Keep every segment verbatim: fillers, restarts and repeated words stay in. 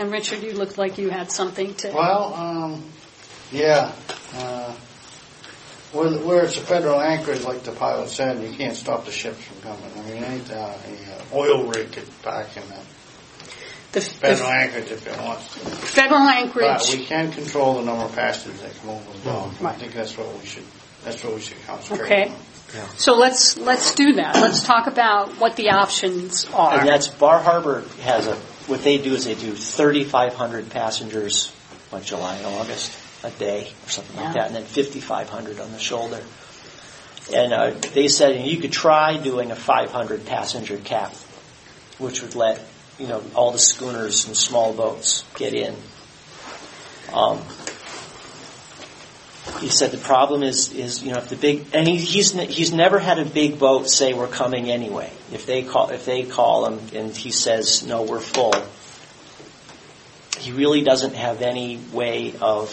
And Richard, you looked like you had something to... Well, um, yeah. Uh, where, where it's a federal anchorage, like the pilot said, you can't stop the ships from coming. I mean, any uh, a, uh, oil rig could back in that the, federal the anchorage if it wants to. Federal anchorage... But we can control the number of passengers that come over the dock. Right. I think that's what we should, that's what we should concentrate okay. on. Yeah. So let's let's do that. Let's talk about what the options are. And that's Bar Harbor has a, what they do is they do thirty-five hundred passengers, like July and August, a day or something yeah. like that, and then fifty-five hundred on the shoulder. And uh, they said you could try doing a five hundred passenger cap, which would let, you know, all the schooners and small boats get in. Um, He said the problem is, is you know, if the big, and he, he's he's never had a big boat say we're coming anyway. If they call if they call him and he says no, we're full, he really doesn't have any way of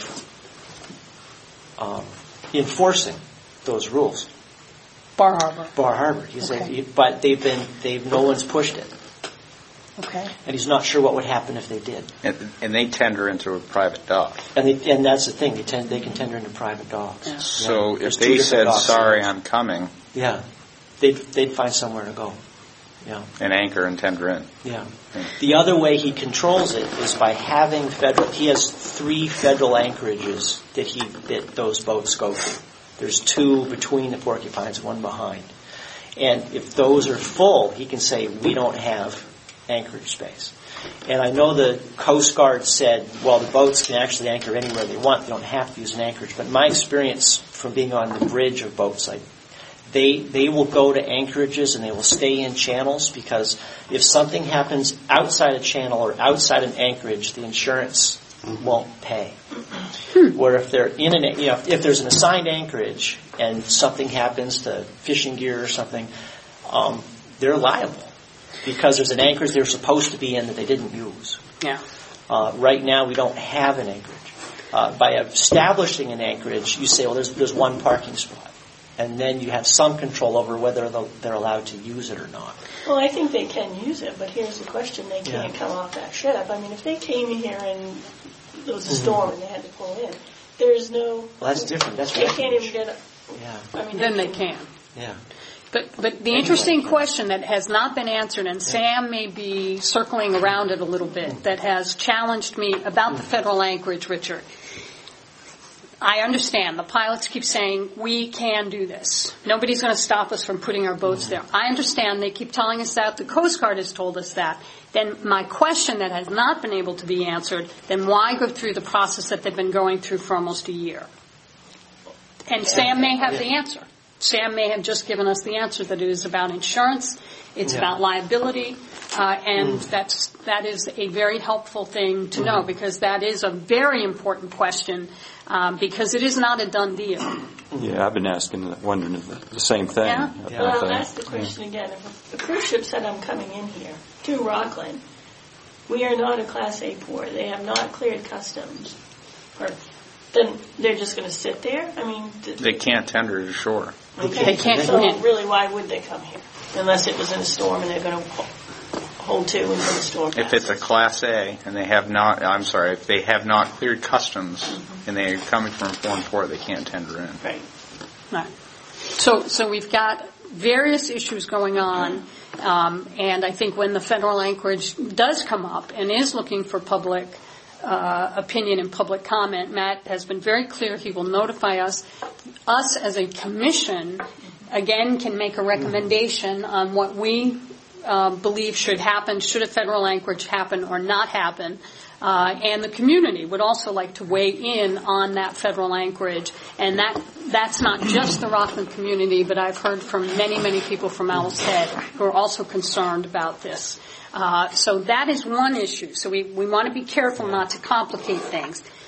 um, enforcing those rules. Bar Harbor. Bar Harbor. He okay. said, but they've been they've no one's pushed it. Okay. And he's not sure what would happen if they did. And, and they tender into a private dock. And they, and that's the thing. They tend they can tender into private docks. Yeah. So Yeah. if they said, "Sorry, I'm coming," yeah, they'd they'd find somewhere to go. Yeah. and anchor and tender in. Yeah. The other way he controls it is by having federal. He has three federal anchorages that he that those boats go to. There's two between the Porcupines, one behind. And if those are full, he can say we don't have anchorage space. And I know the Coast Guard said, well, the boats can actually anchor anywhere they want. They don't have to use an anchorage. But my experience from being on the bridge of boats, like they they will go to anchorages and they will stay in channels because if something happens outside a channel or outside an anchorage, the insurance mm-hmm. won't pay. Hmm. Where if they're in an, you know, if there's an assigned anchorage and something happens to fishing gear or something, um, they're liable. Because there's an anchorage they're supposed to be in that they didn't use. Yeah. Uh, right now, we don't have an anchorage. Uh, by establishing an anchorage, you say, well, there's there's one parking spot. And then you have some control over whether they're allowed to use it or not. Well, I think they can use it, but here's the question. They can't yeah. come off that ship. I mean, if they came here and there was a mm-hmm. storm and they had to pull in, there's no... Well, that's different. That's They refuge. can't even get... A, yeah. I mean, then they they can. can. Yeah. But but the interesting question that has not been answered, and Sam may be circling around it a little bit, that has challenged me about the federal anchorage, Richard. I understand. The pilots keep saying, we can do this. Nobody's going to stop us from putting our boats there. I understand. They keep telling us that. The Coast Guard has told us that. Then my question that has not been able to be answered, then why go through the process that they've been going through for almost a year? And Sam may have the answer. Sam may have just given us the answer that it is about insurance, it's yeah. about liability, uh, and mm. that's that is a very helpful thing to mm. know because that is a very important question um, because it is not a done deal. Yeah, I've been asking, wondering the, the same thing. Yeah. Yeah. Well, I'll ask the question yeah. again. If a cruise ship said I'm coming in here to Rockland, we are not a Class A port. They have not cleared customs. Or then they're just going to sit there? I mean... Th- They can't tender to shore. Okay. They can't so come in. really, why would they come here? Unless it was in a storm and they're going to hold to until the storm passes. If it's a Class A and they have not, I'm sorry, if they have not cleared customs mm-hmm. and they're coming from a foreign port, they can't tender in. Right. Right. So, so we've got various issues going on, um, and I think when the federal anchorage does come up and is looking for public uh, opinion and public comment, Matt has been very clear he will notify us. Us as a commission, again, can make a recommendation on what we uh, believe should happen, should a federal anchorage happen or not happen. Uh, and the community would also like to weigh in on that federal anchorage. And that that's not just the Rockland community, but I've heard from many, many people from Owl's Head who are also concerned about this. Uh, so that is one issue. So we, we want to be careful not to complicate things.